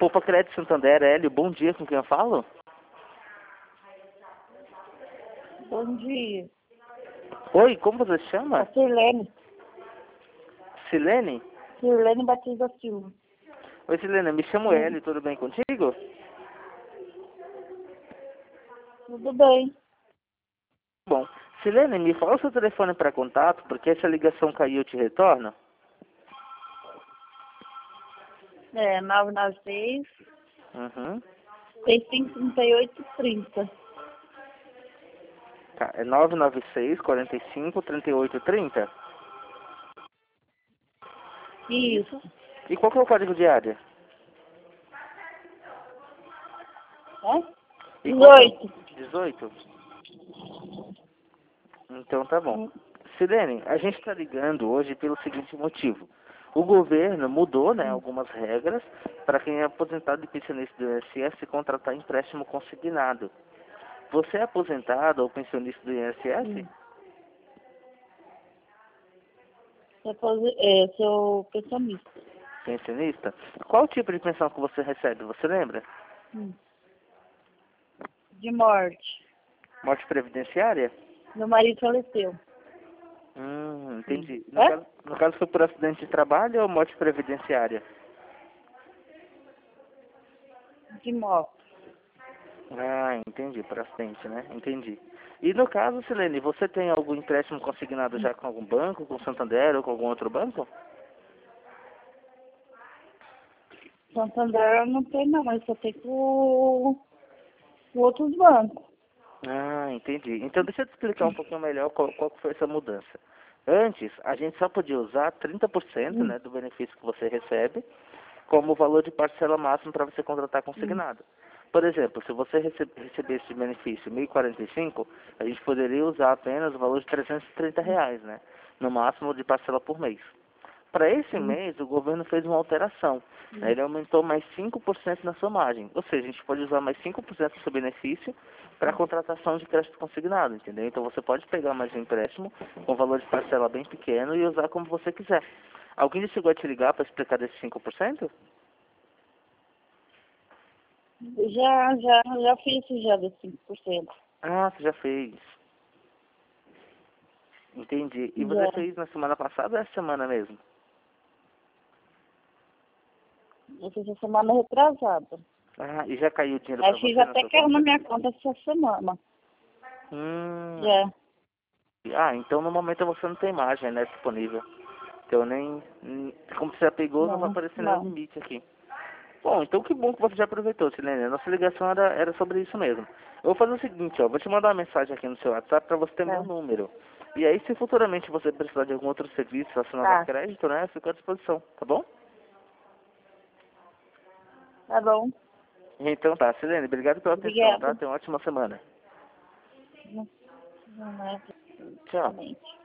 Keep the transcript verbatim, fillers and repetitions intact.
Poupa Crédito Santander, Hélio, bom dia, com quem eu falo? Bom dia. Oi, como você se chama? A Sirlene. Silene? Sirlene Batista Silva. Oi, Silene, me chamo Sim. Hélio, tudo bem contigo? Tudo bem. Bom, Silene, me fala o seu telefone para contato, porque essa ligação caiu, eu te retorno. É nove nove seis, Uhum. seis cinco três oito, trinta. Tá, é nove nove seis, quarenta e cinco, trinta e oito, trinta? Isso. E qual que é o código de área? É? E qual que é dezoito. o- dezoito? Então tá bom. Hum. Silene, a gente está ligando hoje pelo seguinte motivo. O governo mudou, né, algumas regras para quem é aposentado e pensionista do I N S S contratar empréstimo consignado. Você é aposentado ou pensionista do I N S S? Hum. Eu pose- é, sou pensionista. Pensionista? Qual tipo de pensão que você recebe? Você lembra? Hum. De morte. Morte previdenciária? Meu marido faleceu. Hum, Hum. entendi. No, É? caso, no caso foi por acidente de trabalho ou morte previdenciária? De morte. Ah, entendi, por acidente, né? Entendi. E no caso, Silene, você tem algum empréstimo consignado já com algum banco, com o Santander ou com algum outro banco? Santander eu não tenho não, mas só tem com, com outros bancos. Ah, entendi. Então deixa eu te explicar um pouquinho melhor qual, qual que foi essa mudança. Antes, a gente só podia usar trinta por cento, Hum. né, do benefício que você recebe como valor de parcela máxima para você contratar Hum. consignado. Por exemplo, se você rece recebesse esse benefício mil e quarenta e cinco, a gente poderia usar apenas o valor de trezentos e trinta reais, né? No máximo de parcela por mês. Para esse Hum. mês, o governo fez uma alteração. Né? Hum. Ele aumentou mais cinco por cento na sua margem. Ou seja, a gente pode usar mais cinco por cento do seu benefício para a contratação de crédito consignado, entendeu? Então você pode pegar mais um empréstimo com valor de parcela bem pequeno e usar como você quiser. Alguém já chegou a te ligar para explicar desses cinco por cento? Já, já, já fiz isso já dos cinco por cento. Ah, você já fez. Entendi. E você Já. fez na semana passada ou essa semana mesmo? Eu fiz a semana retrasada. Ah, e já caiu o dinheiro para Aí fiz você na até sua caiu na conta? minha conta essa semana. Hum. Já. Ah, então no momento você não tem margem, né, disponível. Então nem, nem- como você já pegou, não vai Não, aparecer nenhum não. limite aqui. Bom, então que bom que você já aproveitou, Silene. A nossa ligação era, era sobre isso mesmo. Eu vou fazer o seguinte, ó, vou te mandar uma mensagem aqui no seu WhatsApp para você ter meu Tá. número. E aí, se futuramente você precisar de algum outro serviço relacionado a Tá. crédito, né, eu fico à disposição, tá bom? Tá bom. Então tá, Silene, obrigado pela atenção, tá? Obrigada. Tenha uma ótima semana. Não, não é Tchau. exatamente.